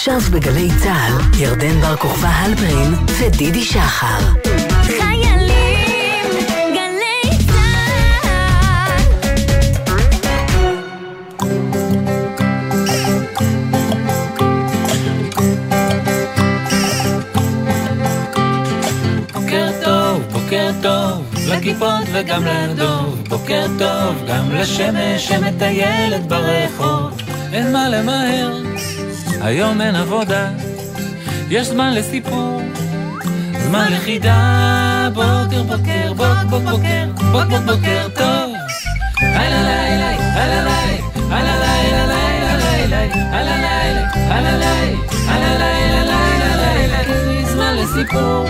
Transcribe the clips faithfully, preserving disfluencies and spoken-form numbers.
עכשיו בגלי צהל, ירדן בר כוכבא הלפרין ודידי שחר. חיילים, גלי צהל. בוקר טוב, בוקר טוב, לכיפות וגם לדוב. בוקר טוב, גם לשמש שמטיילת ברחוב. אין מה למהר, היום אין עבודה, יש זמן לסיפור, זמן לחידה. בוקר בוקר, בוק בוק בוקר, בוק בוק בוקר טוב. הלא לילה, הלא לילה, הלא לילה, לילה לילה, הלא לילה, הלא לילה, הלא לילה, לילה לילה. זמן לסיפור,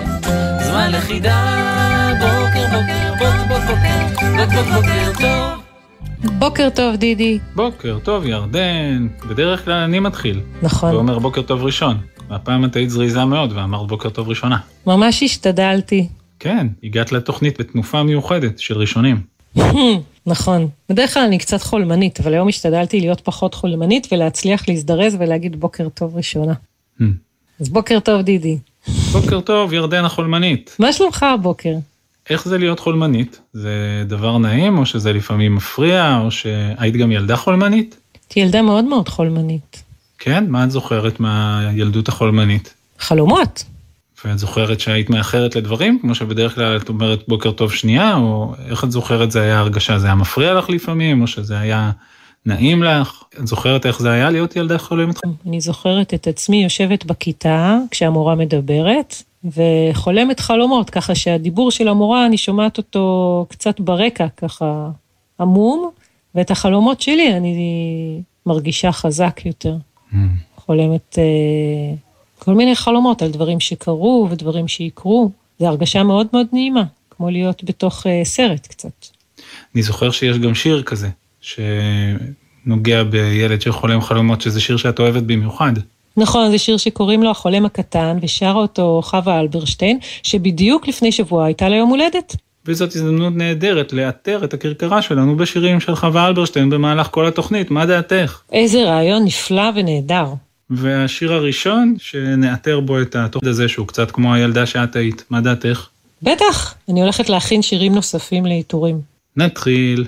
זמן לחידה. בוקר בוקר, בוק בוק בוקר, בוק בוק בוקר טוב. בוקר טוב דידי. בוקר טוב ירדן. בדרך כלל אני מתחיל. נכון. ואומר בוקר טוב ראשון. והפעם את היית זריזה מאוד ואמרת בוקר טוב ראשונה. ממש השתדלתי. כן, הגעת לתוכנית בתנופה מיוחדת של ראשונים. נכון. בדרך כלל אני קצת חולמנית, אבל היום השתדלתי להיות פחות חולמנית ולהצליח להזדרז ולהגיד בוקר טוב ראשונה. אז בוקר טוב דידי. בוקר טוב ירדן החולמנית. מה שלומך הבוקר? איך זה להיות חולמנית? זה דבר נעים או שזה לפעמים מפריע או שהיית גם ילדה חולמנית? הייתי ילדה מאוד מאוד חולמנית. כן? מה את זוכרת מהילדות החולמנית? חלומות. ואת זוכרת שהיית מאחרת לדברים? כמו שבדרך כלל את אומרת בוקר טוב שנייה, או איך את זוכרת זה היה הרגשה? זה היה מפריע לך לפעמים או שזה היה נעים לך? את זוכרת איך זה היה להיות ילדה חולמת? אני זוכרת את עצמי יושבת בכיתה כשהמורה מדברת, וחולמת חלומות, ככה שהדיבור של המורה, אני שומעת אותו קצת ברקע, ככה עמום, ואת החלומות שלי אני מרגישה חזק יותר. Mm. חולמת אה, כל מיני חלומות על דברים שקרו ודברים שיקרו. זו הרגשה מאוד מאוד נעימה, כמו להיות בתוך אה, סרט קצת. אני זוכר שיש גם שיר כזה, שנוגע בילד שחולם חלומות, שזה שיר שאת אוהבת במיוחד. נכון, זה שיר שקוראים לו החולם הקטן, ושרה אותו חווה אלברשטיין, שבדיוק לפני שבוע הייתה לה יום הולדת. וזאת הזדמנות נהדרת לאתר את הכרכרה שלנו בשירים של חווה אלברשטיין במהלך כל התוכנית. מה דעתך? איזה רעיון נפלא ונהדר. והשיר הראשון שנאתר בו את התוכנית הזה, שהוא קצת כמו הילדה שאת היית. מה דעתך? בטח, אני הולכת להכין שירים נוספים לעיטורים. נתחיל.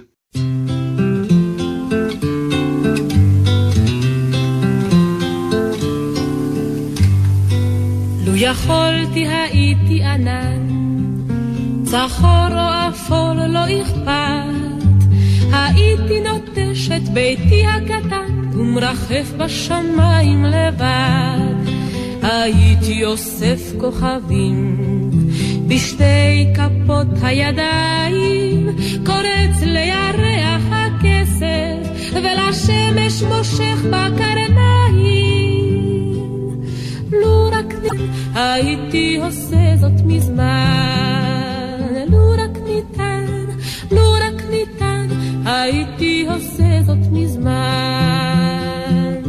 יכולתי הייתי ענן, צחור או אפור לא אכפת, הייתי נוטש את ביתי הקטן ומרחף בשמיים לבד. הייתי אוסף כוכבים בשתי כפות הידיים, קורץ לירח הכסף ולשמש מושך בקרניים. לו רק ניתן, הייתי עושה זאת מזמן. לו רק ניתן, לו רק ניתן, הייתי עושה זאת מזמן.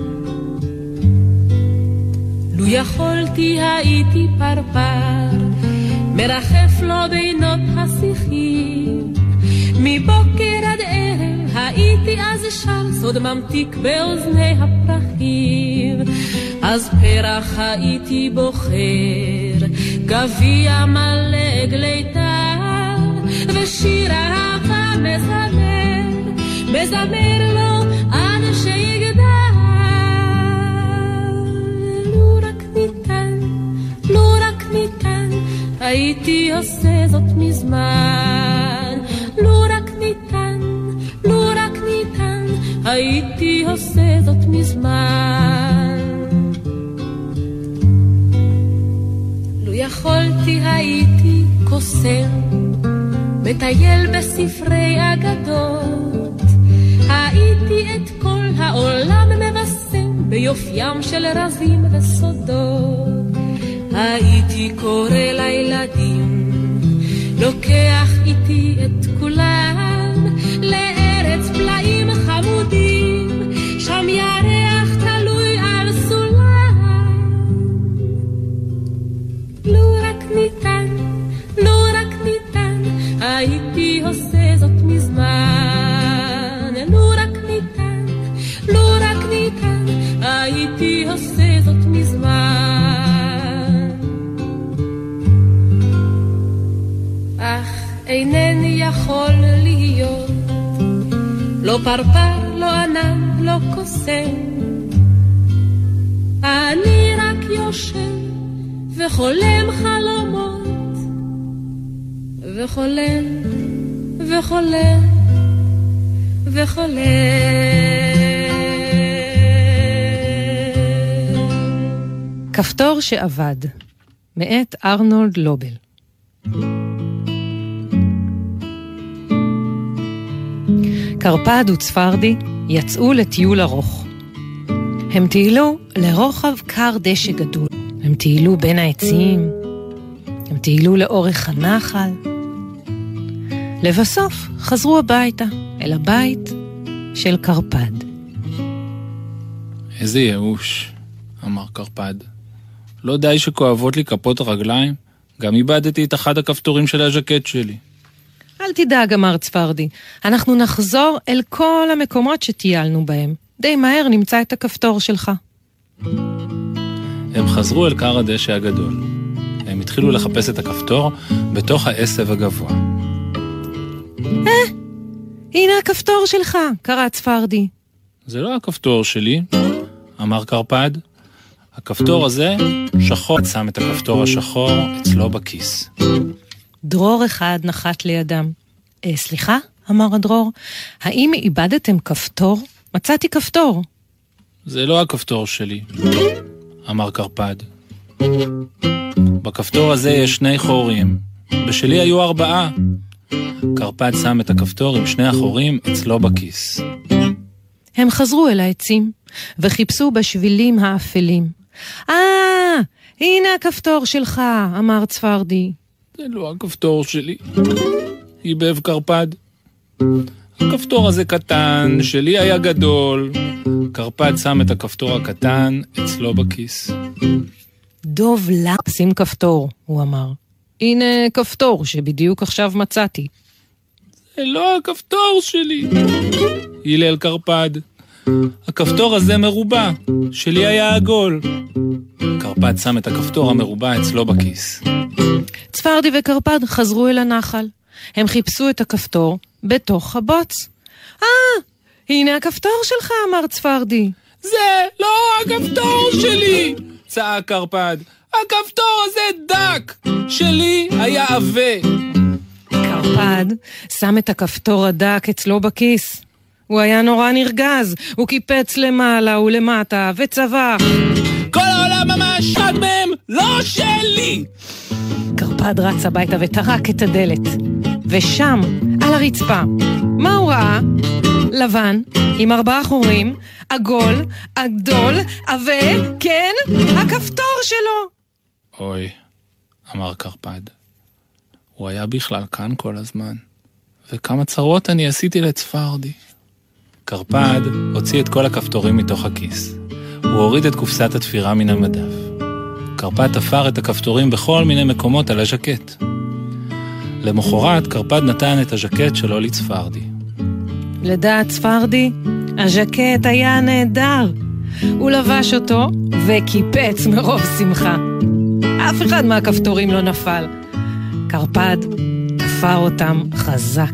לו יכולתי הייתי פרפר, מרחף לו בינות השיחים, מבוקר עד ערב הייתי אז שר סוד ממתיק באוזני הפרחים. אז פרח הייתי בוחר, גביע מלא גלי טל, ושיר אהבה מזמר, מזמר לו עד שיגדל. לו רק ניתן, לו רק ניתן, הייתי עושה זאת מזמן. לו רק ניתן, לו רק ניתן, הייתי עושה זאת מזמן. יכולתי הייתי קוסם, מטייל בספרי אגדות, הייתי את כל העולם מבשם ביופיים של רזים וסודות. הייתי קורא לילדים, לוקח איתי את כולם לארץ פלאים חמודים, שם ירח תלוי על סולם. לו רק ניתן, לו רק ניתן, הייתי עושה זאת מזמן. לו רק ניתן, לו רק ניתן, הייתי עושה זאת מזמן. אך אינני יכול להיות, לא פרפר, לא ענן, לא קוסם. אני רק יושב וחולם חלומות, וחולם, וחולם, וחולם. כפתור שעבד, מאת ארנולד לובל. קרפד וצפרדי יצאו לטיול ארוך. הם טיילו לרוחב קר דשא גדול. הם טיילו בין העצים. הם טיילו לאורך הנחל. לבסוף חזרו הביתה, אל הבית של קרפד. איזה ייאוש, אמר קרפד. לא די שכואבות לי כפות הרגליים, גם איבדתי את אחד הכפתורים של הז'קט שלי. אל תדאג, אמר צפרדי, אנחנו נחזור אל כל המקומות שטיילנו בהם. די מהר נמצא את הכפתור שלך. הם חזרו אל קר הדשא הגדול. הם התחילו לחפש את הכפתור בתוך העשב הגבוה. אה, הנה הכפתור שלך, קרא צפרדי. זה לא הכפתור שלי, אמר קרפד. הכפתור הזה שחור. שם את הכפתור השחור אצלו בכיס. דרור אחד נחת לידם. אה, סליחה, אמר הדרור, האם איבדתם כפתור? מצאתי כפתור. זה לא הכפתור שלי, אמר קרפד. בכפתור הזה יש שני חורים. בשלי היו ארבעה. קרפד שם את הכפתור עם שני החורים אצלו בכיס. הם חזרו אל העצים וחיפשו בשבילים האפלים. אה, הנה הכפתור שלך, אמר צפרדי. זה לא הכפתור שלי, היבב קרפד. הכפתור הזה קטן, שלי היה גדול. קרפד שם את הכפתור הקטן אצלו בכיס. דוב לה, שים כפתור, הוא אמר. הנה כפתור שבדיוק עכשיו מצאתי. זה לא הכפתור שלי, הילל קרפד. הכפתור הזה מרובע, שלי היה עגול. קרפד שם את הכפתור המרובע אצלו בכיס. צפרדי וקרפד חזרו אל הנחל. הם חיפשו את הכפתור בתוך הבוץ. אה, הנה הכפתור שלך, אמר צפרדי. זה לא הכפתור שלי, צעק קרפד. הכפתור הזה דק, שלי היה עבה. קרפד שם את הכפתור הדק אצלו בכיס. הוא היה נורא נרגז, הוא קיפץ למעלה ולמטה וצבח. כל העולם ממש, אחד מהם לא שלי. קרפד רץ הביתה וטרק את הדלת. ושם, על הרצפה, מה הוא ראה? לבן, עם ארבעה חורים, עגול, גדול, עבה, כן, הכפתור שלו. אוי, אמר קרפד. הוא היה בכלל כאן כל הזמן. וכמה צרות אני עשיתי לצפרדי. קרפד הוציא את כל הכפתורים מתוך הכיס. הוא הוריד את קופסת התפירה מן המדף. קרפד תפר את הכפתורים בכל מיני מקומות על הז'קט. למחרת קרפד נתן את הז'קט שלו לצפרדי. לדעת צפרדי, הז'קט היה נהדר. הוא לבש אותו וקיפץ מרוב שמחה. אף אחד מהכפתורים לא נפל. קרפד תפר אותם חזק.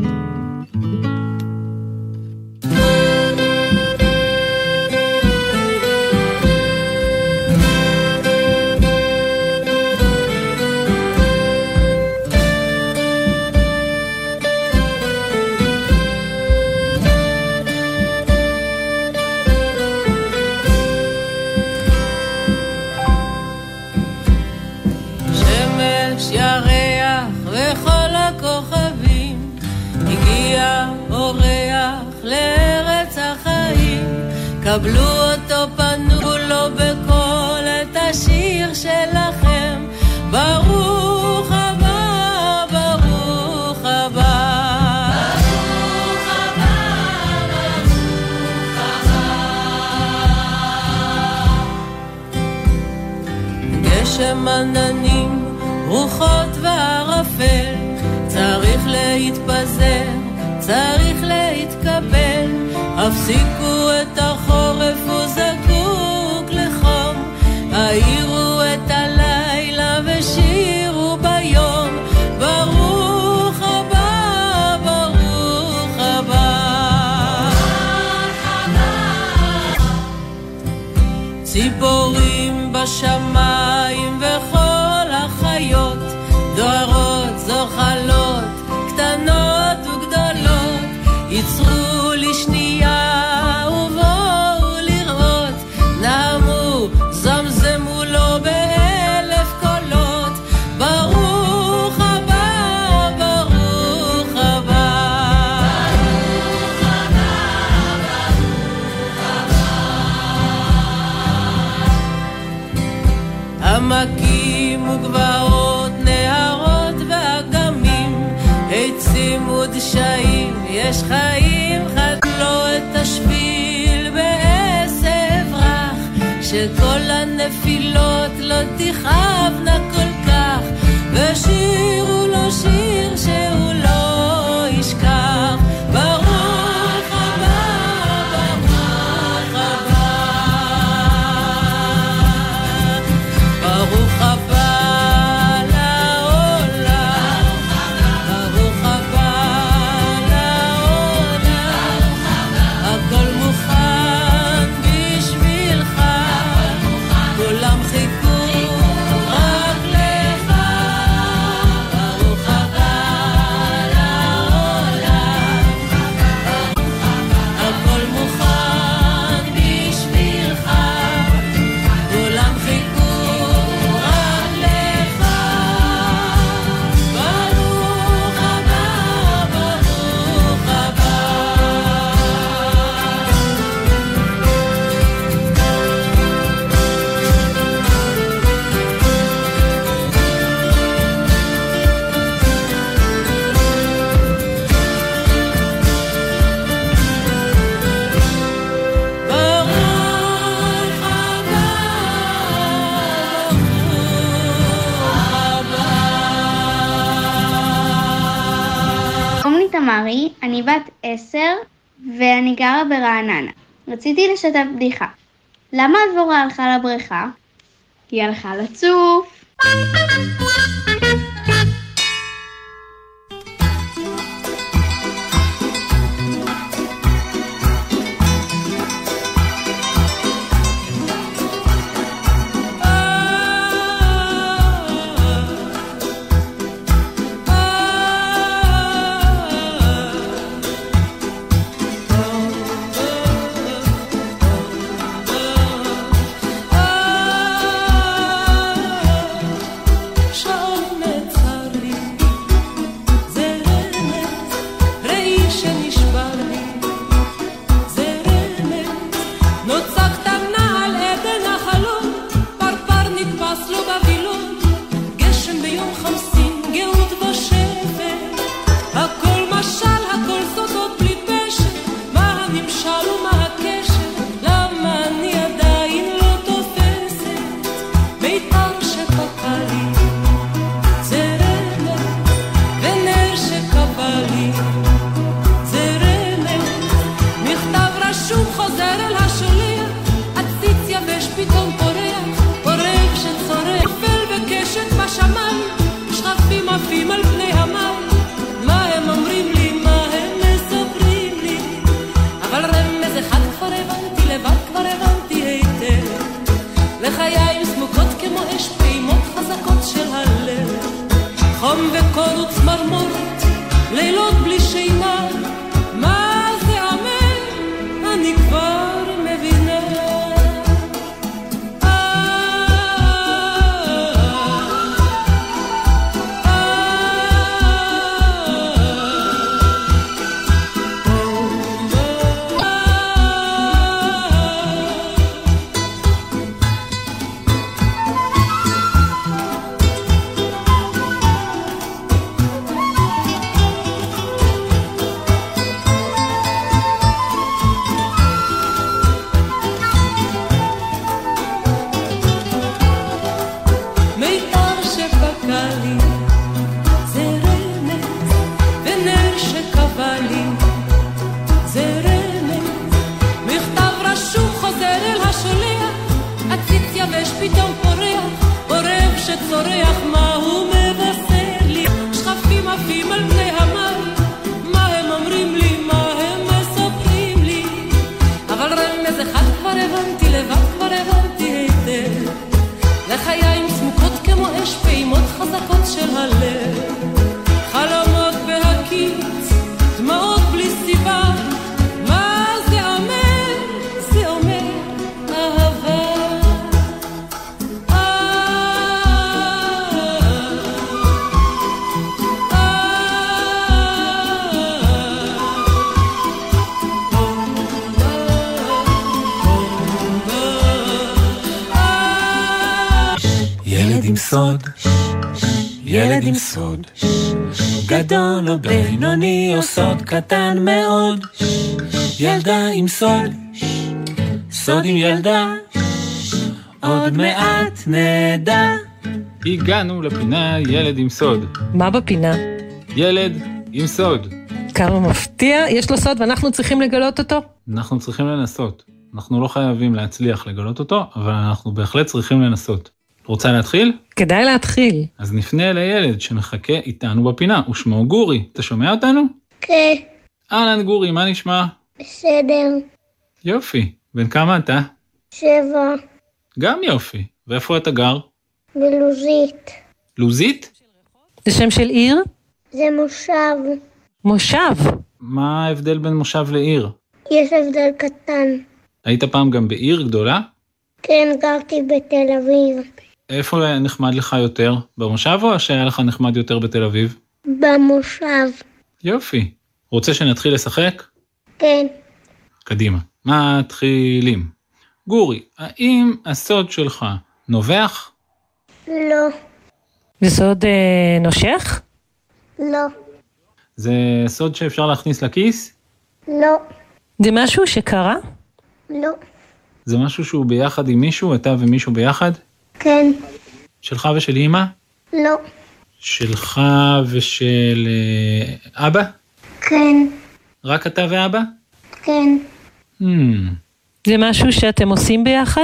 קבלו אותו, פנו לו בכל את השיר שלכם. ברוך הבא, ברוך הבא, ברוך הבא, ברוך הבא. גשם עננים, רוחות וערפל, צריך להתפזר, צריך להתקבל. הפסיקו את החורף וזקו ציפורים בשמיים וכל החיות דוהרות זוחלות קטנות וגדולות יצרו לשנייה ובואו לראות נעמו זמזמו לו באלף קולות ברוך הבא ברוך הבא ברוך הבא עמקים וגבעות נהרות ואגמים עצים ודשאים יש חיים חדלו את השביל בעשב רך שכל הנפילות לא תכאבנה כל כך ושירו לו שיר שהוא לא ישכח ברוך הבא ברוך הבא ברוך הבא תמרי, אני בת עשר ואני גרה ברעננה. רציתי לשתף בדיחה. למה הדבורה הלכה לבריכה? היא הלכה לצוף. סוד, ילד עם סוד, גדול או בינוני או סוד קטן מאוד, ילדה עם סוד, סוד עם ילדה, עוד מעט נדע. הגענו לפינה ילד עם סוד. מה בפינה? ילד עם סוד. כמה מפתיע, יש לו סוד ואנחנו צריכים לגלות אותו? אנחנו צריכים לנסות. אנחנו לא חייבים להצליח לגלות אותו, אבל אנחנו בהחלט צריכים לנסות. רוצה להתחיל? כדאי להתחיל. אז נפנה לילד שמחכה איתנו בפינה, ושמו גורי. אתה שומע אותנו? כן. אהלן גורי, מה נשמע? בסדר. יופי. בן כמה אתה? שבע. גם יופי. ואיפה אתה גר? בלוזית. לוזית? זה שם של עיר? זה מושב. מושב. מה ההבדל בין מושב לעיר? יש הבדל קטן. היית פעם גם בעיר גדולה? כן, גרתי בתל אביב. איפה נחמד לך יותר? במושב או שהיה לך נחמד יותר בתל אביב? במושב. יופי. רוצה שנתחיל לשחק? כן. קדימה. מתחילים. גורי, האם הסוד שלך נובח? לא. זה סוד אה, נושך? לא. זה סוד שאפשר להכניס לכיס? לא. זה משהו שקרה? לא. זה משהו שהוא ביחד עם מישהו, אתה ומישהו ביחד? כן. שלך ושל אמא? לא. שלך ושל אה, אבא? כן. רק אתה ואבא? כן. Hmm. זה משהו שאתם עושים ביחד?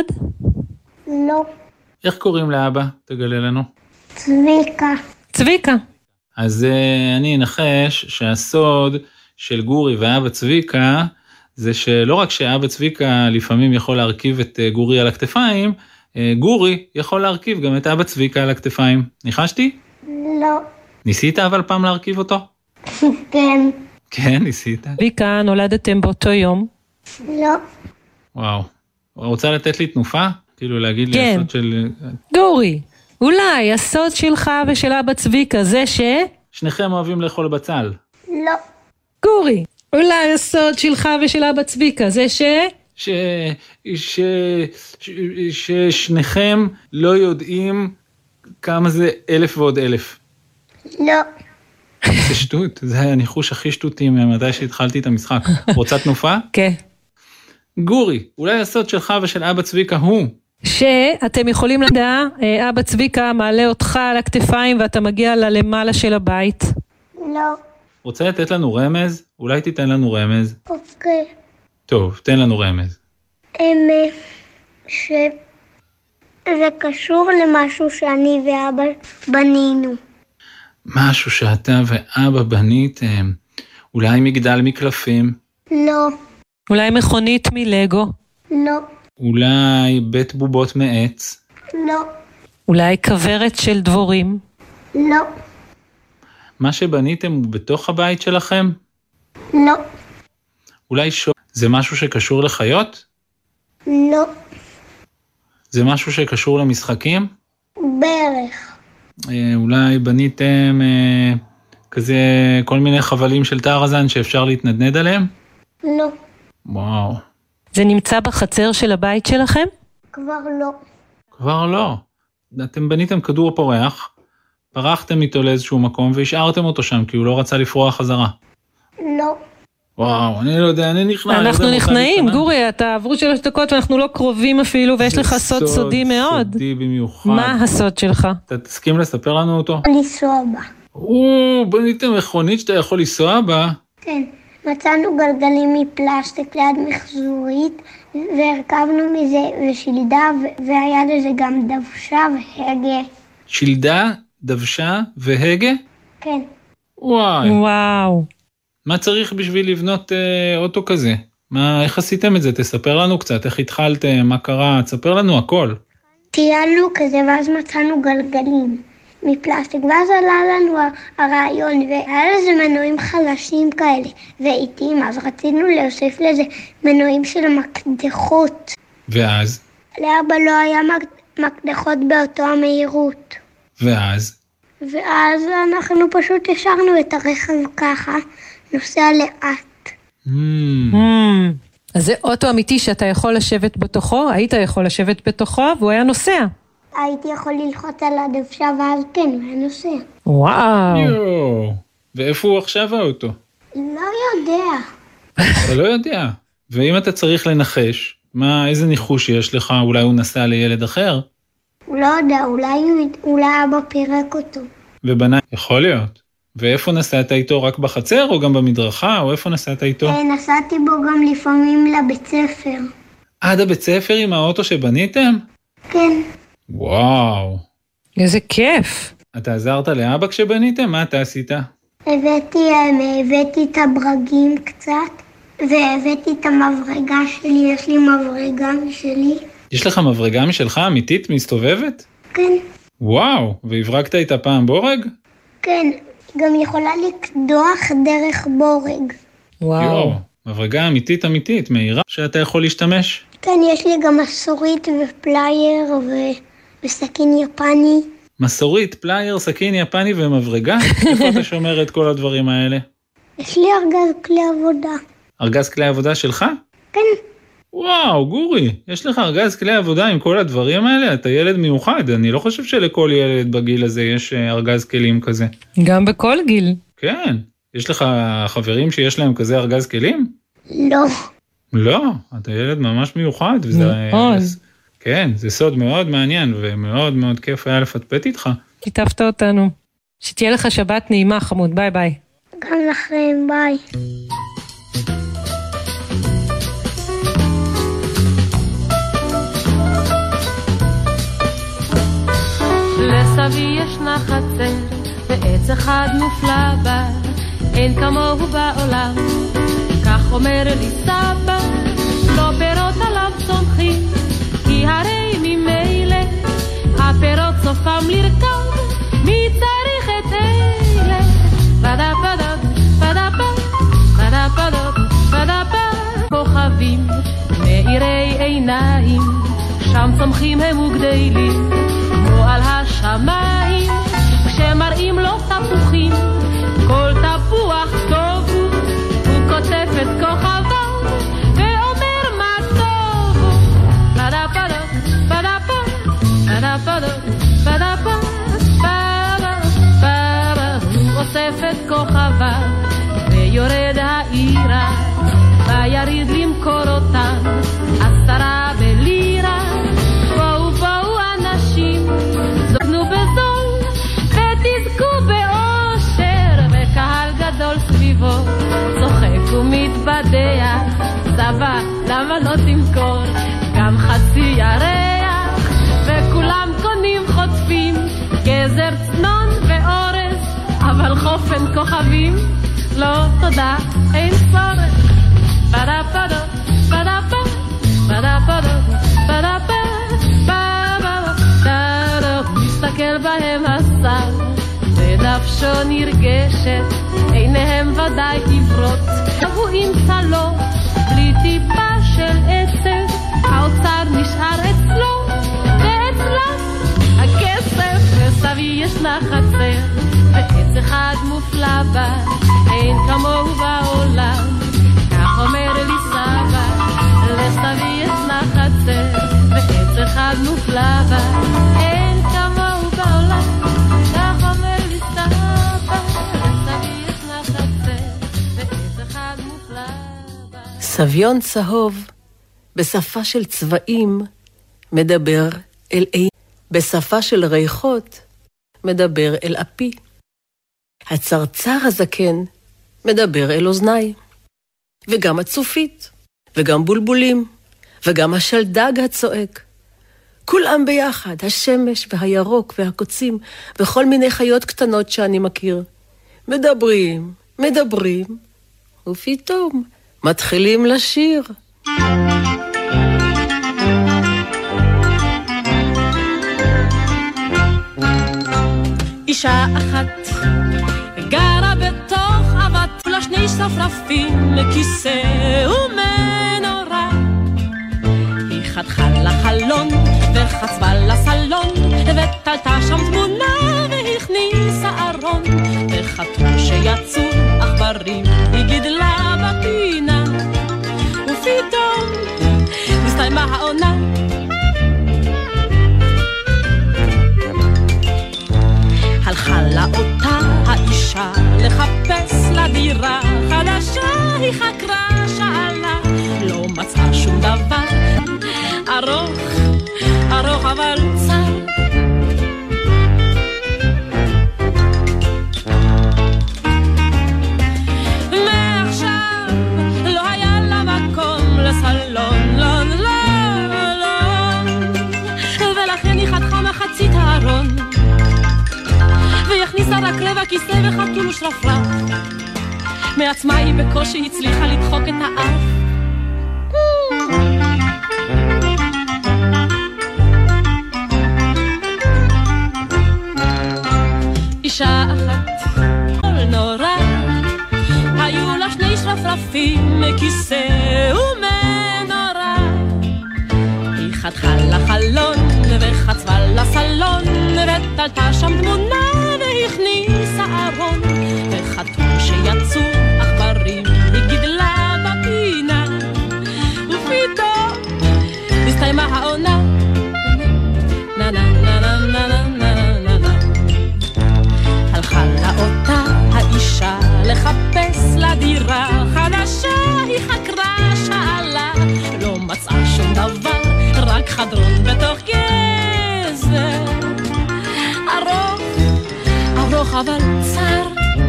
לא. איך קוראים לאבא? תגלה לנו. צביקה. צביקה. אז uh, אני אנחש שהסוד של גורי ואבא צביקה, זה שלא רק שאבא צביקה לפעמים יכול להרכיב את uh, גורי על הכתפיים, uh, גורי יכול להרכיב גם את אבא צביקה על הכתפיים. ניחשתי? לא. ניסית אבל פעם להרכיב אותו? כן. כן, ניסית. צביקה, נולדתם באותו יום? לא. וואו. רוצה לתת לי תנופה? כאילו להגיד כן. לי הסוד של... גורי, אולי הסוד שלך ושל אבא צביקה זה ש... שניכם אוהבים לאכול בצל. לא. גורי, אולי הסוד שלך ושל אבא צביקה זה ש... ש... ש... ש... ששניכם לא יודעים כמה זה אלף ועוד אלף. לא. זה שטות, זה היה הניחוש הכי שטותי ממתי שהתחלתי את המשחק. רוצה תנופה? כן. גורי, אולי הסוד שלך ושל אבא צביקה הוא? שאתם יכולים לדע, אבא צביקה מעלה אותך על הכתפיים ואתה מגיע ללמעלה של הבית. לא. רוצה לתת לנו רמז? אולי תיתן לנו רמז. אוקיי. טוב, תן לנו רמז. הם... שזה קשור למשהו שאני ואבא בנינו. משהו שאתה ואבא בניתם. אולי מגדל מקלפים? לא. אולי מכונית מלגו? לא. אולי בית בובות מעץ? לא. אולי כברת של דבורים? לא. מה שבניתם הוא בתוך הבית שלכם? לא. אולי שו... זה משהו שקשור לחיות? לא. זה משהו שקשור למשחקים? בערך. אה, אולי בניתם אה, כזה כל מיני חבלים של טרזן שאפשר להתנדנד עליהם? לא. וואו. זה נמצא בחצר של הבית שלכם? כבר לא. כבר לא. אתם בניתם כדור פורח, פרחתם איתו לאיזשהו מקום והשארתם אותו שם כי הוא לא רצה לפרוח חזרה. לא. וואו, אני לא יודע, אני נכנע. אנחנו נכנעים, גורי, אתה עברו שלוש דקות ואנחנו לא קרובים אפילו, ויש לך סוד סודי מאוד. סודי במיוחד. מה הסוד שלך? אתה תסכים לספר לנו אותו? לנסוע בה. או, בניתם מכונית שאתה יכול לנסוע בה. כן. מצאנו גלגלים מפלסטיק ליד מחזורית, והרכבנו מזה ושילדה, והיה לזה גם דוושה והגה. שילדה, דוושה והגה? כן. וואי. וואו. מה צריך בשביל לבנות אה, אוטו כזה? מה, איך עשיתם את זה? תספר לנו קצת, איך התחלתם, מה קרה, תספר לנו הכל. טיילנו כזה ואז מצאנו גלגלים מפלסטיק, ואז עלה לנו הרעיון, והיה לזה מנועים חלשים כאלה, ואיטיים, אז רצינו להוסיף לזה מנועים של מקדחות. ואז? לאבא לא היה מקדחות באותו המהירות. ואז? ואז אנחנו פשוט השארנו את הרכב ככה, נוסע לאט. Hmm. Hmm. אז זה אוטו אמיתי שאתה יכול לשבת בתוכו, היית יכול לשבת בתוכו, והוא היה נוסע. הייתי יכול ללחוץ על הדוושה ואז כן, והנוסע. וואו. יואו. ואיפה הוא עכשיו האוטו? לא יודע. אתה לא יודע. ואם אתה צריך לנחש, מה, איזה ניחוש יש לך? אולי הוא נסע לילד אחר? הוא לא יודע, אולי, אולי אבא פירק אותו. ובנה, יכול להיות. ואיפה נסעת איתו? רק בחצר או גם במדרכה? או איפה נסעת איתו? נסעתי בו גם לפעמים לבית ספר. עד הבית ספר עם האוטו שבניתם? כן. וואו. איזה כיף. אתה עזרת לאבא כשבניתם? מה אתה עשית? הבאתי, הבאתי את הברגים קצת, והבאתי את המברגה שלי, יש לי מברגה משלי. יש לך מברגה משלך אמיתית מסתובבת? כן. וואו, והברקת איתה פעם בורג? כן, גם יכולה לקדוח דרך בורג. וואו. יואו, מברגה אמיתית אמיתית, מהירה, שאתה יכול להשתמש? כן, יש לי גם מסורית ופלייר ו... וסכין יפני. מסורית, פלייר, סכין יפני ומברגה? איפה אתה שומר את כל הדברים האלה? יש לי ארגז כלי עבודה. ארגז כלי עבודה שלך? כן. וואו, גורי, יש לך ארגז כלי עבודה עם כל הדברים האלה? אתה ילד מיוחד, אני לא חושב שלכל ילד בגיל הזה יש ארגז כלים כזה. גם בכל גיל. כן. יש לך חברים שיש להם כזה ארגז כלים? לא. לא, אתה ילד ממש מיוחד. מאוד. כן, זה סוד מאוד מעניין ומאוד מאוד כיף היה לפטפט איתך. כיתפת אותנו. שתהיה לך שבת נעימה, חמוד. ביי ביי. גם לכם, ביי. לסבי ישנה חצר, ועץ אחד מופלא בה, אין כמוהו בעולם. כך אומר לי סבא, לא פירות עליו צומחים, כי הרי ממילא הפירות סופם לרכב, מי צריך את אלה? פדה פדה, פדה פדה, פדה פדה, פדה פדה. כוכבים מאירי עיניים, שם צומחים הם וגדלים, כמו על השמיים, כשמראים לו תפוחים, כל תפוח טוב הוא, הוא כותב את כוכביו, ואומר מה טוב הוא. פדה פדה, פדה פדה, פדה פדה, פדה פדה, פדה, הוא אוסף את כוכביו, ויורד העירה, ויריד למכור אותם, עשרה בלירה. בואו בואו אנשים, זוגנו בזול, ותזכו באושר, וקהל גדול סביבו, צוחק ומתבדע. סבא, למה לא תמכור גם חצי ירח? וכולם קונים חוטפים, גזר צנון ואורז, אבל חופן כוכבים, לא תודה, אין צורך. פדה פדה, פדה פדה, פדה פדה, פדה פדה, פדה, מסתכל בהם השר, ונפשו נרגשת, עיניהם ודאי עברות, הוא עם צלו, בלי טיפה של עצב, האוצר נשאר אצלו, ואצלם הכסף. לסבי ישנה חצר, ועץ אחד מופלא בה, אין כמוהו בעולם. כך אומר לי סבא, לסבי ישנה חצר, ועץ אחד מופלא בה, אין כמוהו בעולם. כך אומר לי סבא, לסבי ישנה חצר, ועץ אחד מופלא בה. סביון צהוב, בשפה של צבעים, מדבר אל עין. בשפה של ריחות, מדבר אל אפי. הצרצר הזקן, מדבר אל אוזניי. וגם הצופית, וגם בולבולים, וגם השלדג הצועק. כולם ביחד, השמש והירוק והקוצים, וכל מיני חיות קטנות שאני מכיר. מדברים, מדברים, ופתאום מתחילים לשיר. אישה אחת גרה בתוך אבט, ולה שני שרפרפים לכיסא ומנורה. היא חתכה לחלון וחצבה לסלון, ותלתה שם תמונה והכניסה ארון. וחתום שיצאו עכברים היא גידלה בפינה, ופתאום נסתיימה העונה. הלכה לה אותה האישה לחפש לה דירה חדשה, היא חקרה, שאלה, לא מצאה שום דבר, ארוך, ארוך אבל צר. מעכשיו לא היה לה מקום לסלון, לא, לא, לא, ולכן היא חתכה מחצית הארון והכניסה רק רבע כיסא וחתול ושרפרף. מעצמה היא בקושי הצליחה לדחוק את האף. אישה אחת, כל נורא, היו לה שני שרפרפים מכיסא ומנורה. היא חתכה לחלון וחצבה לסלון ותלתה שם תמונה והכניסה ארון וחתום שיצאו עכברים היא גידלה בפינה ופתאום הסתיימה העונה. נה נה נה נה נה נה נה נה נה. הלכה לה אותה האישה לחפש לה דירה חדשה, היא חקרה, שאלה, לא מצאה שום דבר, רק חדרון בתוך גזר ארוך, ארוך אבל צר.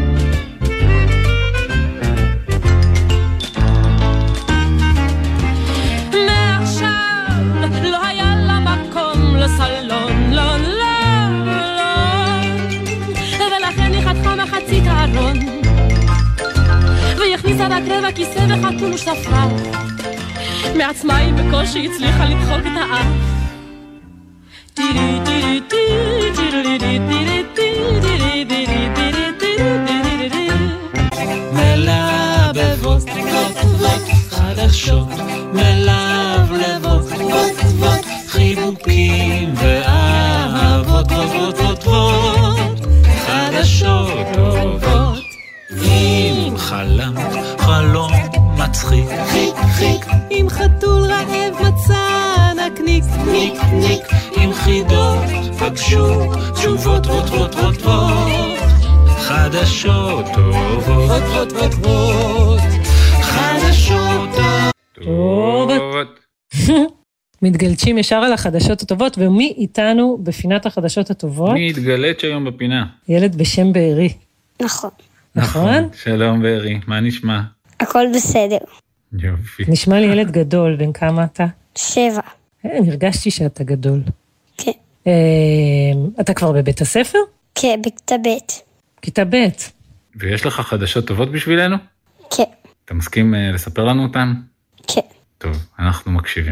מעכשיו לא היה לה מקום לסלון, לא, לא, לא, ולכן היא חתכה מחצית הארון והכניסה רק רבע כיסא וחתול ושרפרף. מעצמה היא בקושי הצליחה לדחוק את האף. מלבבות ות חדשות, מלבלבות ות ות חיבוקים ואהבות ות ות ות חדשות טובות. אם חלמת חלום מצחיק, חיק חיק, אם חתול רעב מצא נקניק, ניק ניק, אם חידות פגשו תשובות ות ות ות ות חדשות טובות, ות ות ות ות חדשות טובות. מתגלצ'ים ישר על החדשות הטובות, ומי איתנו בפינת החדשות הטובות? מי התגלץ' היום בפינה? ילד בשם בארי. נכון. נכון? שלום בארי, מה נשמע? הכל בסדר. יופי. נשמע לי ילד גדול, בן כמה אתה? שבע. אה, הרגשתי שאתה גדול. כן. אה, אתה כבר בבית הספר? כן, בכיתה ב'. כיתה ב'. ויש לך חדשות טובות בשבילנו? כן. אתה מסכים uh, לספר לנו אותן? כן. טוב, אנחנו מקשיבים.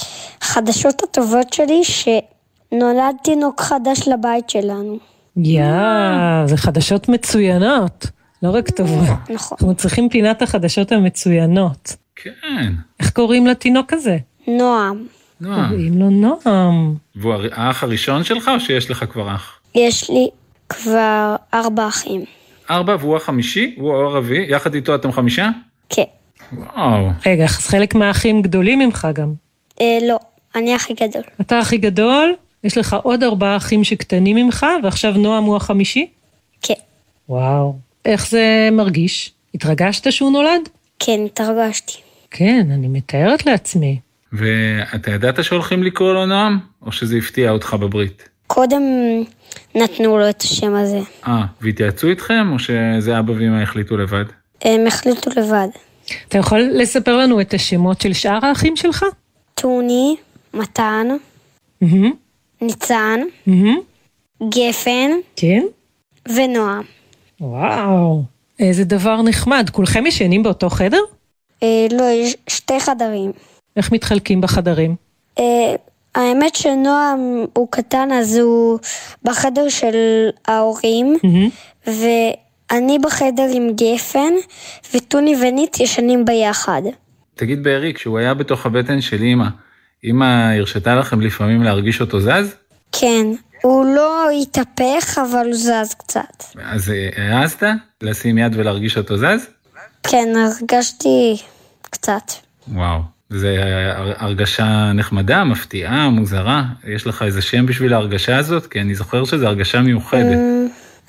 החדשות הטובות שלי שנולד תינוק חדש לבית שלנו. יא, זה חדשות מצוינות. לא רק טובות. נכון. אנחנו צריכים פינת החדשות המצוינות. כן. איך קוראים לתינוק הזה? נועם. נועם. קוראים לו נועם. והוא האח הראשון שלך או שיש לך כבר אח? יש לי כבר ארבע אחים. ארבע והוא החמישי? הוא הרביעי? יחד איתו אתם חמישה? כן. וואו. רגע, אז חלק מהאחים גדולים ממך גם. אה, לא, אני הכי גדול. אתה הכי גדול, יש לך עוד ארבעה אחים שקטנים ממך, ועכשיו נועם הוא החמישי? כן. וואו. איך זה מרגיש? התרגשת שהוא נולד? כן, התרגשתי. כן, אני מתארת לעצמי. ואתה ידעת שהולכים לקרוא לו נועם? או שזה הפתיע אותך בברית? קודם נתנו לו את השם הזה. אה, והתייעצו איתכם או שזה אבא ואמא החליטו לבד? הם החליטו לבד. אתה יכול לספר לנו את השמות של שאר האחים שלך? טוני, מתן, Mm-hmm. ניצן, Mm-hmm. גפן כן? ונועם. וואו, איזה דבר נחמד. כולכם ישנים באותו חדר? אה, לא, יש שתי חדרים. איך מתחלקים בחדרים? אה, האמת שנועם הוא קטן, אז הוא בחדר של ההורים, Mm-hmm. ואני בחדר עם גפן, וטוני וניץ ישנים ביחד. תגיד בארי, כשהוא היה בתוך הבטן של אמא, אמא הרשתה לכם לפעמים להרגיש אותו זז? כן, הוא לא התהפך, אבל הוא זז קצת. אז העזת לשים יד ולהרגיש אותו זז? כן, הרגשתי קצת. וואו, זה הרגשה נחמדה, מפתיעה, מוזרה. יש לך איזה שם בשביל ההרגשה הזאת? כי אני זוכר שזו הרגשה מיוחדת.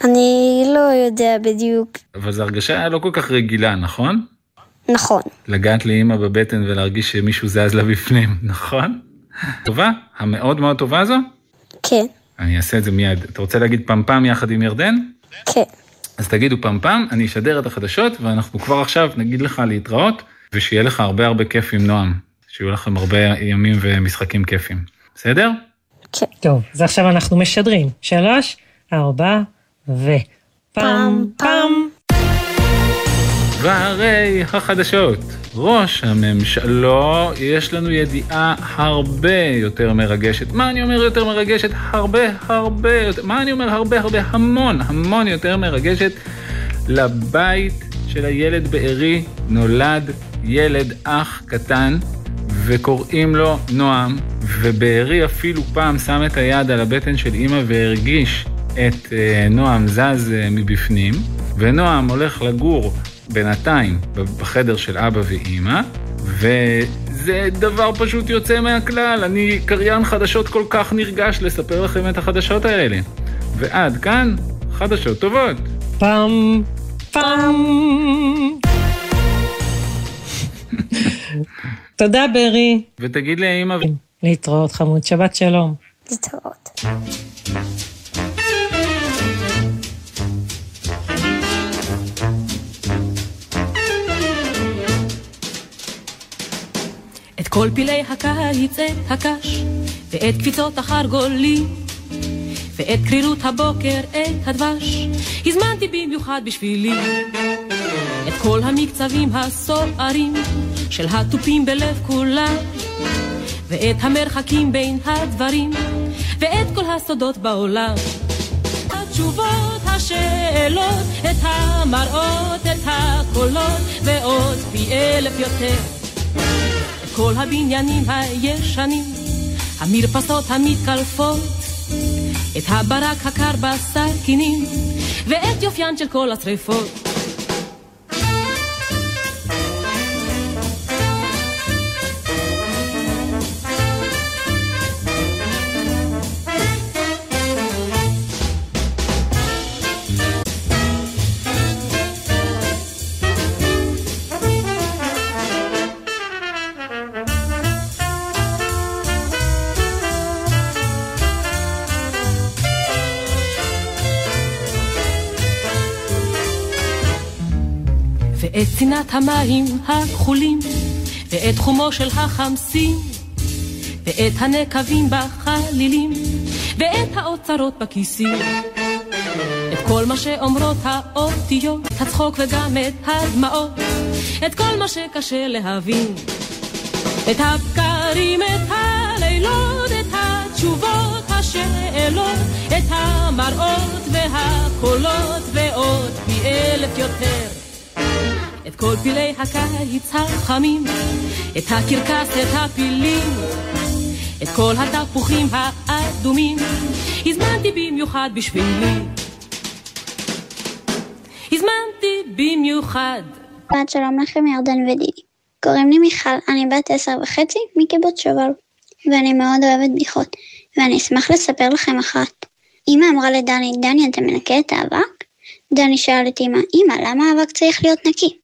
אני לא יודע בדיוק. אבל זו הרגשה לא כל כך רגילה, נכון? נכון. לגעת לאמא בבטן ולהרגיש שמישהו זז לה בפנים, נכון? טובה? המאוד מאוד טובה זו? כן. אני אעשה את זה מיד. אתה רוצה להגיד פמפם יחד עם ירדן? כן. אז תגידו פמפם, אני אשדר את החדשות, ואנחנו כבר עכשיו נגיד לך להתראות, ושיהיה לך הרבה הרבה כיף עם נועם. שיהיו לכם הרבה ימים ומשחקים כיפים. בסדר? כן. טוב, אז עכשיו אנחנו משדרים. שלוש, ארבע, ו... פם פם. והרי החדשות. ראש הממשלה, יש לנו ידיעה הרבה יותר מרגשת. מה אני אומר יותר מרגשת? הרבה, הרבה יותר. מה אני אומר הרבה, הרבה, המון, המון יותר מרגשת. לבית של הילד בארי נולד ילד אח קטן, וקוראים לו נועם, ובארי אפילו פעם שם את היד על הבטן של אמא והרגיש את uh, נועם זז uh, מבפנים, ונועם הולך לגור בינתיים בחדר של אבא ואמא, וזה דבר פשוט יוצא מהכלל. אני קריין חדשות כל כך נרגש לספר לכם את החדשות האלה. ועד כאן חדשות טובות. פם פם. תודה ברי. ותגיד לאמא. להתראות חמוד, שבת שלום. להתראות. את כל פילי הקיץ, את הקש, ואת קפיצות החרגולים, ואת קרירות הבוקר, את הדבש, הזמנתי במיוחד בשבילי. את כל המקצבים הסוערים של הטופים בלב כולם, ואת המרחקים בין הדברים, ואת כל הסודות בעולם. התשובות, השאלות, את המראות, את הקולות, ועוד פי אלף יותר. את כל הבניינים הישנים, המרפסות המתקלפות, את הברק הקר בסכינים, ואת יופיין של כל השריפות. ואת צינת המים הכחולים, ואת חומו של החמסים, ואת הנקבים בחלילים, ואת האוצרות בכיסים. את כל מה שאומרות האותיות, הצחוק וגם את הדמעות, את כל מה שקשה להבין. את הבקרים, את הלילות, את התשובות, השאלות, את המראות והקולות, ועוד פי אלף יותר. את כל פילי הקיץ החמים, את הקרקס, את הפילים, את כל התפוחים האדומים, הזמנתי במיוחד בשבילי. הזמנתי במיוחד. בת שלום לכם ירדן ודידי. קוראים לי מיכל, אני בת עשר וחצי מקיבוץ שובל, ואני מאוד אוהבת בדיחות, ואני אשמח לספר לכם אחת. אמא אמרה לדני, דני אתה מנקה את האבק? דני שאל את אמא, אמא, למה האבק צריך להיות נקי?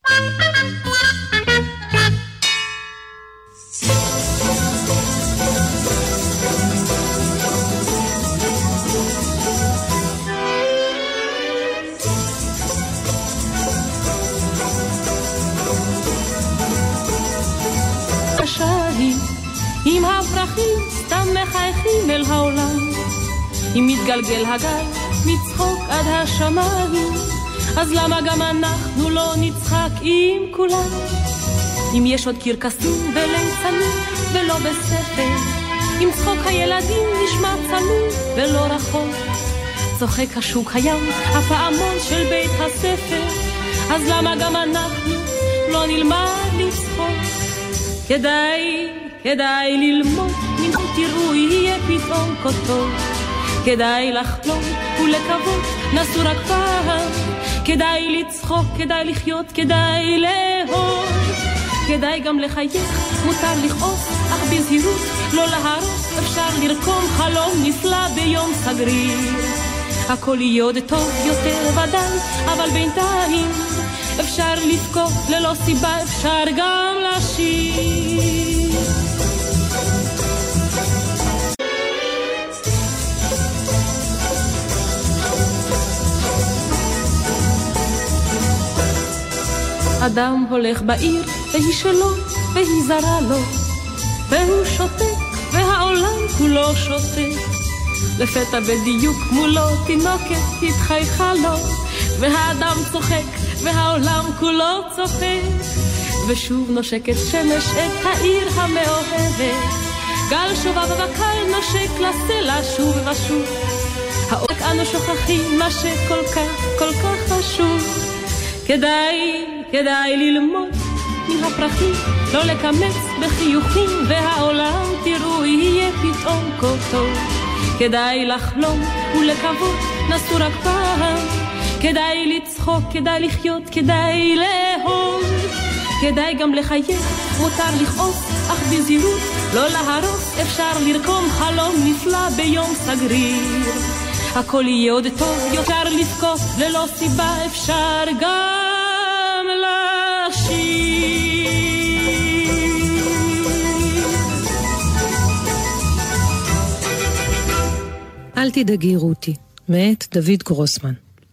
השאהי, עם הפרחים סתם מחייכים אל העולם, אם מתגלגל הגל מצחוק עד השמיים, אז למה גם אנחנו לא נצחק עם כולם? אם יש עוד קרקסים וליצנים ולא בספר, אם צחוק הילדים נשמע צמוד ולא רחוק, צוחק השוק הים, הפעמון של בית הספר, אז למה גם אנחנו לא נלמד לצחוק? כדאי, כדאי ללמוד, מן תראו יהיה פתאום כותוב. כדאי לחלום ולקוות, נסו רק פעם. כדאי לצחוק, כדאי לחיות, כדאי לאהוב. כדאי גם לחייך, מותר לכעוס, אך בזהירות, לא להרוס, אפשר לרקום חלום נפלא ביום סגריר. הכל יהיה עוד טוב יותר ודאי, אבל בינתיים אפשר לבכות ללא סיבה, אפשר גם לשיר. אדם הולך בעיר והיא שלו והיא זרה לו, והוא שותק והעולם כולו שותק. לפתע בדיוק מולו תינוקת התחייכה לו, והאדם צוחק והעולם כולו צוחק. ושוב נושקת שמש את העיר המאוהבת, גל שובב וקל נושק לסלע שוב ושוב. העורק אנו שוכחים מה שכל כך כל כך חשוב. כדאי, כדאי ללמוד מן הפרחים, לא לקמץ בחיוכים, והעולם תראו יהיה פתאום כה טוב. כדאי לחלום ולקוות, נסו רק פעם. כדאי לצחוק, כדאי לחיות, כדאי לאהוב. כדאי גם לחייך, מותר לכעוס, אך בזהירות, לא להרוס. אפשר לרקום חלום נפלא ביום סגריר. הכל יהיה עוד טוב, יותר לבכות ללא סיבה, אפשר גם לשיר. אל תדאגי רותי, מאת דוד גרוסמן.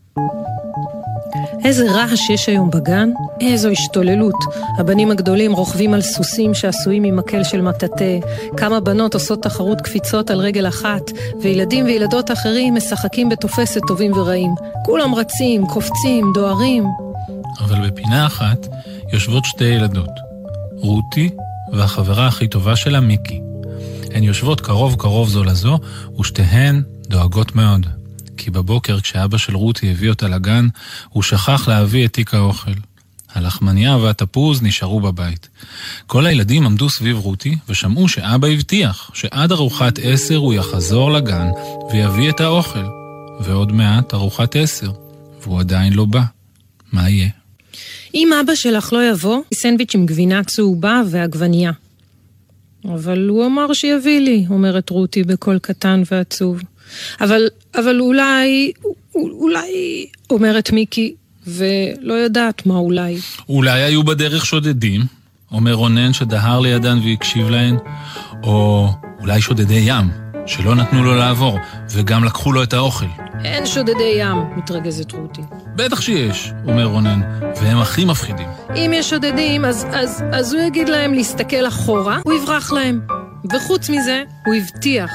איזה רעש יש היום בגן, איזו השתוללות. הבנים הגדולים רוכבים על סוסים שעשויים ממקל של מטאטה, כמה בנות עושות תחרות קפיצות על רגל אחת, וילדים וילדות אחרים משחקים בתופסת טובים ורעים. כולם רצים, קופצים, דוהרים. אבל בפינה אחת יושבות שתי ילדות, רותי והחברה הכי טובה שלה מיקי. הן יושבות קרוב קרוב זו לזו, ושתיהן דואגות מאוד. כי בבוקר כשאבא של רותי הביא אותה לגן, הוא שכח להביא את תיק האוכל. הלחמניה והתפוז נשארו בבית. כל הילדים עמדו סביב רותי ושמעו שאבא הבטיח שעד ארוחת עשר הוא יחזור לגן ויביא את האוכל. ועוד מעט ארוחת עשר, והוא עדיין לא בא. מה יהיה? אם אבא שלך לא יבוא, סנדוויץ' עם גבינה צהובה ועגבניה. אבל הוא אמר שיביא לי, אומרת רותי בקול קטן ועצוב. אבל, אבל אולי, אולי, אומרת מיקי, ולא יודעת מה אולי. אולי היו בדרך שודדים, אומר רונן שדהר לידן והקשיב להן, או אולי שודדי ים, שלא נתנו לו לעבור, וגם לקחו לו את האוכל. אין שודדי ים, מתרגזת רותי. בטח שיש, אומר רונן, והם הכי מפחידים. אם יש שודדים, אז, אז, אז הוא יגיד להם להסתכל אחורה, הוא יברח להם. וחוץ מזה, הוא הבטיח.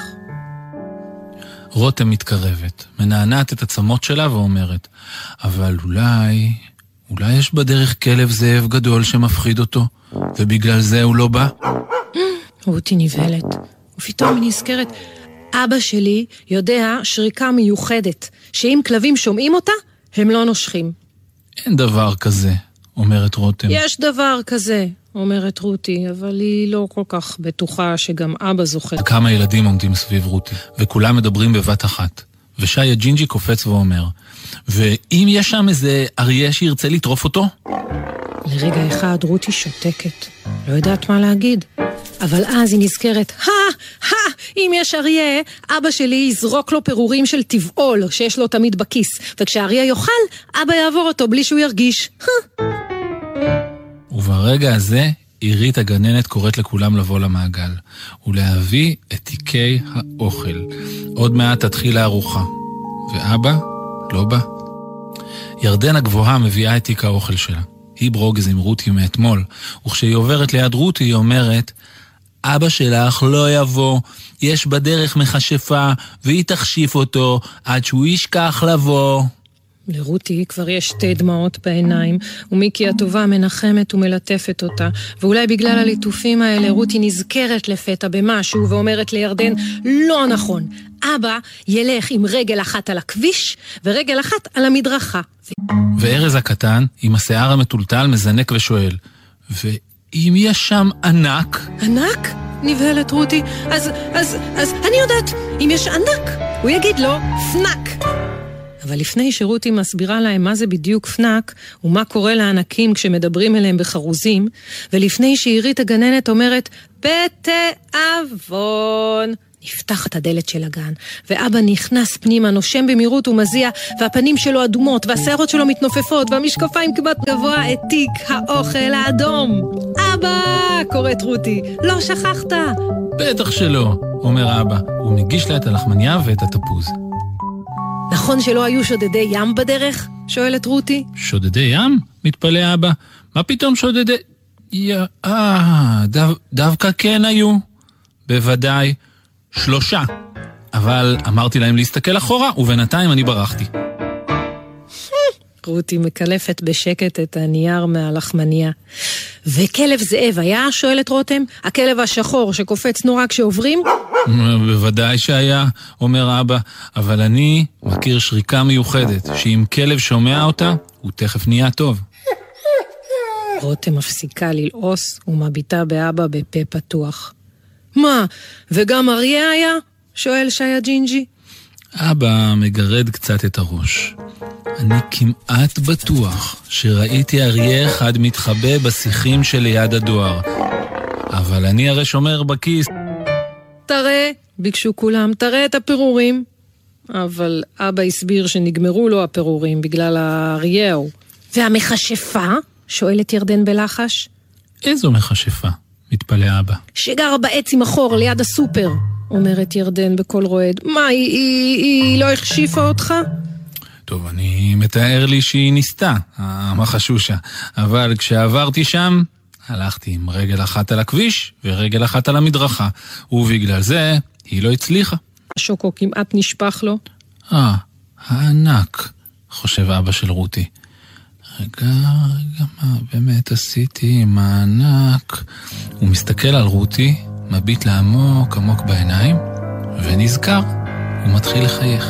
רותם מתקרבת, מנענעת את עצמות שלה ואומרת, אבל אולי, אולי יש בדרך כלב זאב גדול שמפחיד אותו, ובגלל זה הוא לא בא? רותי נבהלת, ופתאום היא נזכרת, אבא שלי יודע שריקה מיוחדת, שאם כלבים שומעים אותה, הם לא נושכים. אין דבר כזה, אומרת רותם. יש דבר כזה, אומרת רותי, אבל היא לא כל כך בטוחה שגם אבא זוכר. כמה ילדים עומדים סביב רותי, וכולם מדברים בבת אחת. ושי הג'ינג'י קופץ ואומר, ואם יש שם איזה אריה שירצה לטרוף אותו? לרגע אחד רותי שותקת, לא יודעת מה להגיד. אבל אז היא נזכרת, הא, הא, אם יש אריה, אבא שלי יזרוק לו פירורים של טבעול שיש לו תמיד בכיס, וכשהאריה יאכל, אבא יעבור אותו בלי שהוא ירגיש. וברגע הזה, עירית הגננת קוראת לכולם לבוא למעגל, ולהביא את תיקי האוכל. עוד מעט תתחיל הארוחה, ואבא לא בא. ירדן הגבוהה מביאה את תיק האוכל שלה. היא ברוגז עם רותי מאתמול, וכשהיא עוברת ליד רותי היא אומרת, אבא שלך לא יבוא, יש בדרך מכשפה, והיא תחשיף אותו עד שהוא ישכח לבוא. לרותי כבר יש שתי דמעות בעיניים, ומיקי הטובה מנחמת ומלטפת אותה, ואולי בגלל הליטופים האלה רותי נזכרת לפתע במשהו ואומרת לירדן, לא נכון, אבא ילך עם רגל אחת על הכביש ורגל אחת על המדרכה. וארז הקטן עם השיער המטולטל מזנק ושואל, ואם יש שם ענק? ענק? נבהלת רותי, אז, אז, אז אני יודעת, אם יש ענק, הוא יגיד לו פנק. אבל לפני שרותי מסבירה להם מה זה בדיוק פנק, ומה קורה לענקים כשמדברים אליהם בחרוזים, ולפני שעירית הגננת אומרת, בתיאבון, נפתחת הדלת של הגן, ואבא נכנס פנימה, נושם במהירות ומזיע, והפנים שלו אדומות, והשערות שלו מתנופפות, והמשקפיים כמעט גבוה, העתיק האוכל האדום. אבא! קוראת רותי, לא שכחת? בטח שלא, אומר אבא. הוא מגיש לה את הלחמניה ואת התפוז. נכון שלא היו שודדי ים בדרך? שואלת רותי. שודדי ים? מתפלא אבא. מה פתאום שודדי... אה, דו, דווקא כן היו. בוודאי. שלושה. אבל אמרתי להם להסתכל אחורה, ובינתיים אני ברחתי. רותי מקלפת בשקט את הנייר מהלחמניה. וכלב זאב היה? שואלת רותם. הכלב השחור שקופץ נורא כשעוברים? בוודאי שהיה, אומר אבא. אבל אני מכיר שריקה מיוחדת, שאם כלב שומע אותה, הוא תכף נהיה טוב. רותם מפסיקה ללעוס ומביטה באבא בפה פתוח. מה, וגם אריה היה? שואל שיה ג'ינג'י. אבא מגרד קצת את הראש. אני כמעט בטוח שראיתי אריה אחד מתחבא בשיחים שליד הדואר. אבל אני הרי שומר בכיס. תראה, ביקשו כולם, תראה את הפירורים. אבל אבא הסביר שנגמרו לו הפירורים בגלל האריה. והמכשפה? שואלת ירדן בלחש. איזו מכשפה? מתפלא אבא. שגרה בעץ עם החור ליד הסופר, אומרת ירדן בקול רועד. מה, היא, היא, היא לא החשיפה אותך? טוב, אני מתאר לי שהיא ניסתה, המחשושה. אבל כשעברתי שם, הלכתי עם רגל אחת על הכביש ורגל אחת על המדרכה. ובגלל זה היא לא הצליחה. השוקו כמעט נשפך לו. אה, הענק, חושב אבא של רותי. רגע, רגע, מה באמת עשיתי עם הענק? הוא מסתכל על רותי, מביט לה עמוק עמוק בעיניים, ונזכר, הוא מתחיל לחייך.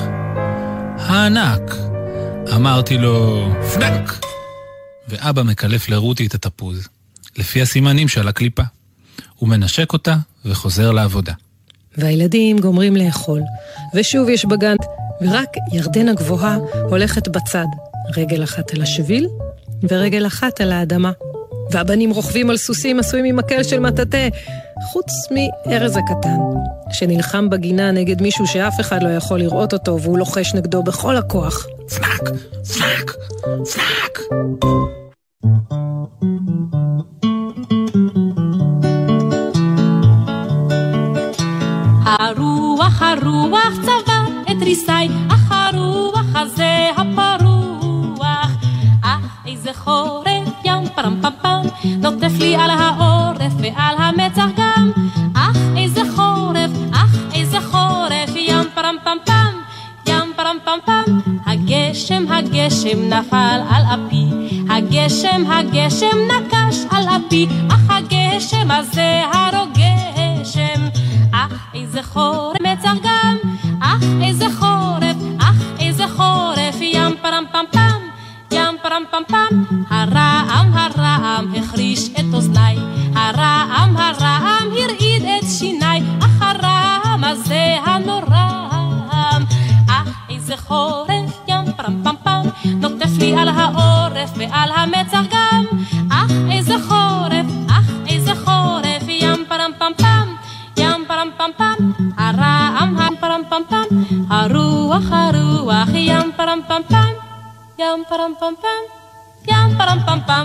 הענק! אמרתי לו, פנק! ואבא מקלף לרותי את התפוז, לפי הסימנים של הקליפה. הוא מנשק אותה וחוזר לעבודה. והילדים גומרים לאכול, ושוב יש בגן, ורק ירדן הגבוהה הולכת בצד. רגל אחת על השביל, ורגל אחת על האדמה. והבנים רוכבים על סוסים עשויים עם מקל של מטאטה, חוץ מארז הקטן, שנלחם בגינה נגד מישהו שאף אחד לא יכול לראות אותו, והוא לוחש נגדו בכל הכוח. פנק! פנק! פנק! הרוח הרוח צבע את ריסי, אך הרוח הזה הפרוח, אך איזה חורף ים פרם פם פם, נוטף לי על העורף ועל המצח גם, אך איזה חורף, אך איזה חורף ים פרם פם פם, ים פרם פם פם. הגשם הגשם נפל על אפי, הגשם הגשם נקש על אפי, אך הגשם הזה הרוגשם, אך איזה חורף מצח גם, אך איזה חורף, אך איזה חורף ים פרם פם פם, ים פרם פם פם. הרעם הרעם החריש את אוזניי, הרעם הרעם הרעיד את שיניי, אך הרעם הזה הנורם, אך איזה חורף ים פרם פם פם, נוטף לי על העורף ועל המצח גם, אך איזה חורף, אך איזה חורף ים פרם פם פם, ים פרם פם פם. הרעם הם פרם פם פם, הרוח הרוח ים פרם פם פם, ים פרם פם פם, ים פרם פם פם.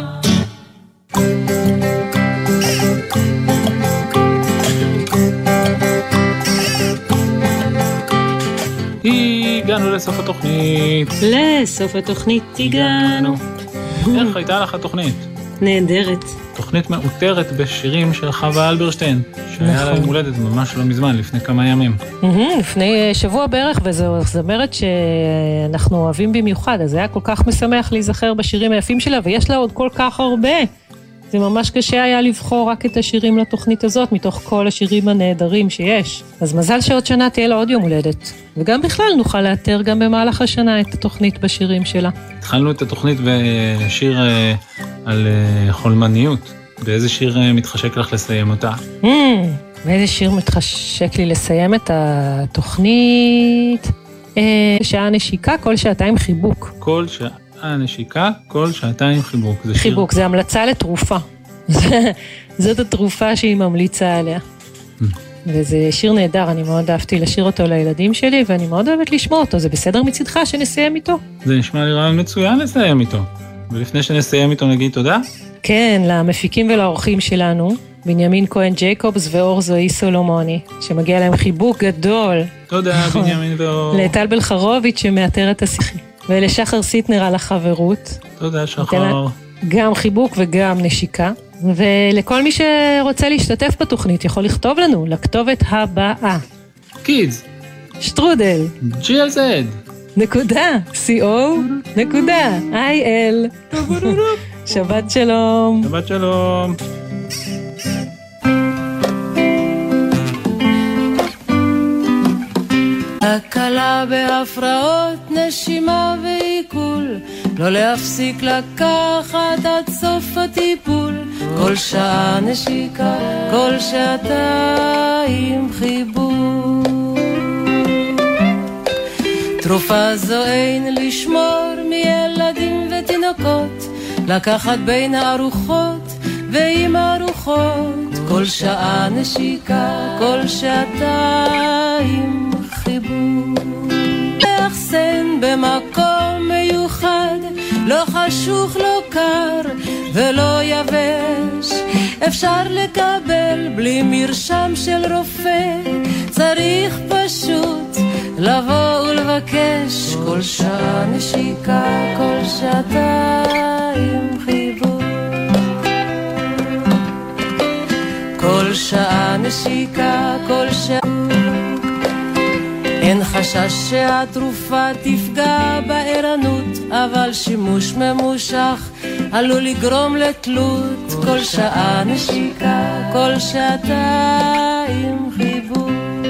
הגענו לסוף התוכנית. לסוף התוכנית הגענו. איך הייתה לך התוכנית? נהדרת. תוכנית מאותרת בשירים של חווה אלברשטיין, שהיה לה יום הולדת ממש לא מזמן, לפני כמה ימים. לפני שבוע בערך, וזו זמרת שאנחנו אוהבים במיוחד, אז היה כל כך משמח להיזכר בשירים היפים שלה, ויש לה עוד כל כך הרבה. זה ממש קשה היה לבחור רק את השירים לתוכנית הזאת, מתוך כל השירים הנהדרים שיש. אז מזל שעוד שנה תהיה לה עוד יום הולדת. וגם בכלל נוכל לאתר גם במהלך השנה את התוכנית בשירים שלה. התחלנו את התוכנית בשיר על חולמניות. באיזה שיר מתחשק לך לסיים אותה? באיזה שיר מתחשק לי לסיים את התוכנית? שעה נשיקה, כל שעתיים חיבוק. כל שעה נשיקה, כל שעתיים חיבוק. זה חיבוק, שיר... זה המלצה לתרופה. זאת התרופה שהיא ממליצה עליה. וזה שיר נהדר, אני מאוד אהבתי לשיר אותו לילדים שלי, ואני מאוד אוהבת לשמוע אותו. זה בסדר מצדך שנסיים איתו? זה נשמע לי רעיון מצוין לסיים איתו. ולפני שנסיים איתו נגיד תודה? כן, למפיקים ולאורחים שלנו, בנימין כהן ג'ייקובס ואור זוהי סולומוני, שמגיע להם חיבוק גדול. תודה, בנימין ואור. לטל בלחרוביץ' שמאתר את השיחי. ולשחר סיטנר על החברות. תודה, שחר. גם חיבוק וגם נשיקה. ולכל מי שרוצה להשתתף בתוכנית, יכול לכתוב לנו, לכתובת הבאה. קידס. שטרודל. ג'י אל זד. נקודה. סי או. נקודה. איי אל. שבת שלום. שבת שלום. הקלה בהפרעות נשימה ועיכול, לא להפסיק לקחת עד סוף הטיפול, כל שעה נשיקה, כל שעתיים חיבור. תרופה זו אין לשמור מילדים ותינוקות, לקחת בין הארוחות ועם הארוחות, כל שעה נשיקה, כל שעתיים חיבור. לאחסן במקום מיוחד, לא חשוך, לא קר ולא יבש, אפשר לקבל בלי מרשם של רופא, צריך פשוט לבוא ולבקש, כל שעה נשיקה, כל שעתיים חיבור. כל שעה נשיקה, כל שעה. אין חשש שהתרופה תפגע בערנות, אבל שימוש ממושך עלול לגרום לתלות, כל שעה נשיקה, כל שעתיים חיבור.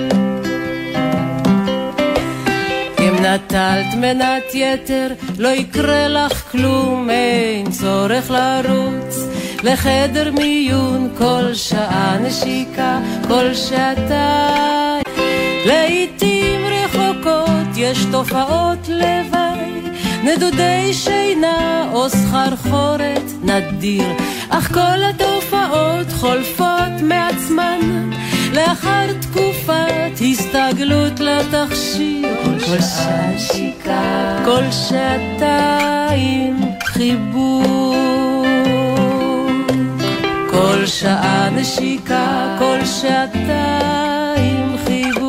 אם נטלת מנת יתר לא יקרה לך כלום, אין צורך לרוץ לחדר מיון, כל שעה נשיקה, כל שעתיים. לעתים רחוקות יש תופעות לוואי, נדודי שינה או סחרחורת נדיר, אך כל התופעות חולפות מעצמן לאחר תקופת הסתגלות לתכשיר, כל שעה נשיקה, כל שעתיים חיבור. כל שעה נשיקה, כל שעתיים חיבור.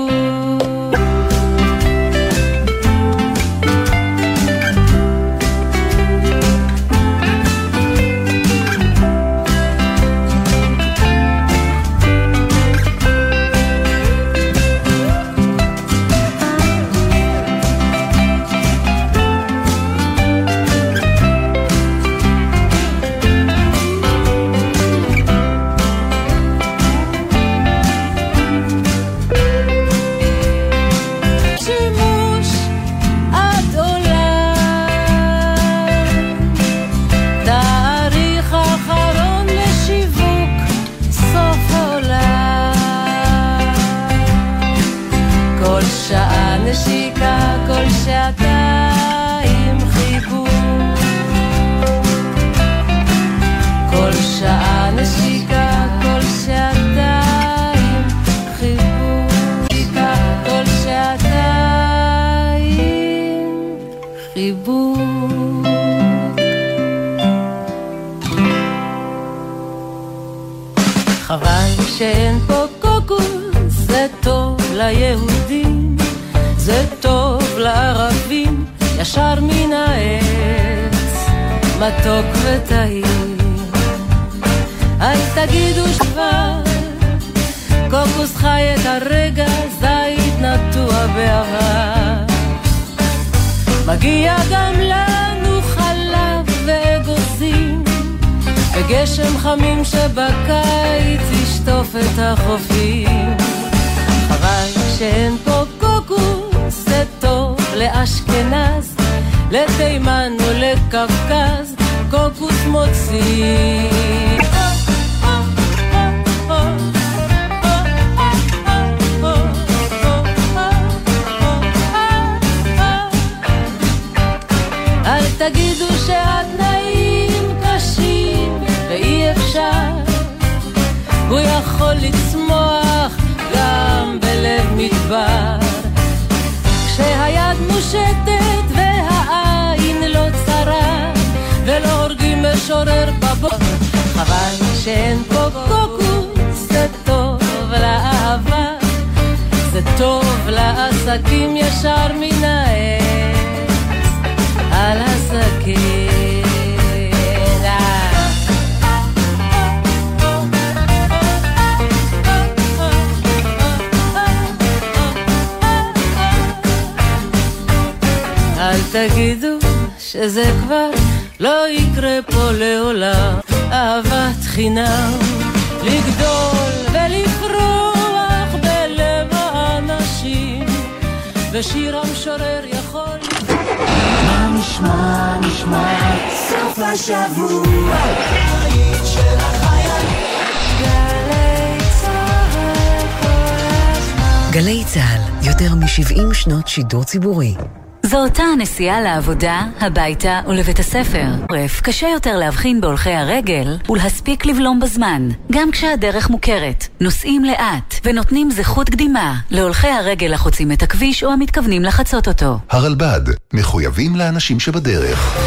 נשיקה, כל שעתיים חיבור. כל שעה נשיקה, כל שעתיים חיבור. נשיקה, כל שעתיים חיבור. חבל שאין פה קוקוס, זה טוב ליהודים, זה טוב לערבים, ישר מן העץ, מתוק וטעים. אל תגידו שבר, קוקוס חי את הרגע, זית נטוע בעבר. מגיע גם לנו חלב ואגוזים, וגשם חמים שבקיץ ישטוף את החופים. חבל שאין פה קוקוס, זה טוב לאשכנז, לתימן ולקווקז, קוקוס מוציא. אל תגידו שהתנאים קשים ואי אפשר, הוא יכול לצמוח גם במדבר, כשהיד מושטת והעין לא צרה, ולא הורגים משורר בבור. חבל שאין פה קוקוס, זה טוב לאהבה, זה טוב לעסקים ישר מן העץ, על הסכין. אל תגידו שזה כבר לא יקרה פה לעולם, אהבת חינם, לגדול ולפרוח בלב האנשים, ושיר המשורר יכול. מה נשמע, נשמע, סוף השבוע, היית של החייל. גלי צהל כל הזמן. גלי צהל, יותר מ-שבעים שנות שידור ציבורי. זו אותה הנסיעה לעבודה, הביתה ולבית הספר. רף קשה יותר להבחין בהולכי הרגל ולהספיק לבלום בזמן, גם כשהדרך מוכרת. נוסעים לאט ונותנים זכות קדימה להולכי הרגל החוצים את הכביש או המתכוונים לחצות אותו. הרלב"ד, מחויבים לאנשים שבדרך.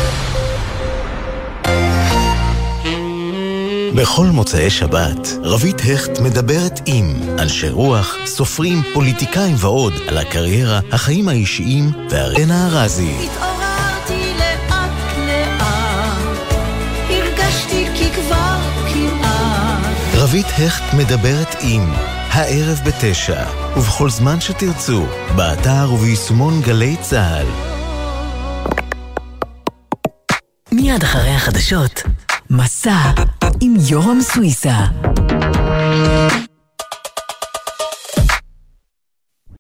בכל מוצאי שבת, רבית הכט מדברת עם אנשי רוח, סופרים, פוליטיקאים ועוד על הקריירה, החיים האישיים והרנה הרזי. התעוררתי לאט לאט, הרגשתי כי כבר כמעט. רבית הכט מדברת עם הערב בתשע, ובכל זמן שתרצו, באתר וביישומון גלי צהל. מיד אחרי החדשות, מסע עם יורם סוויסה.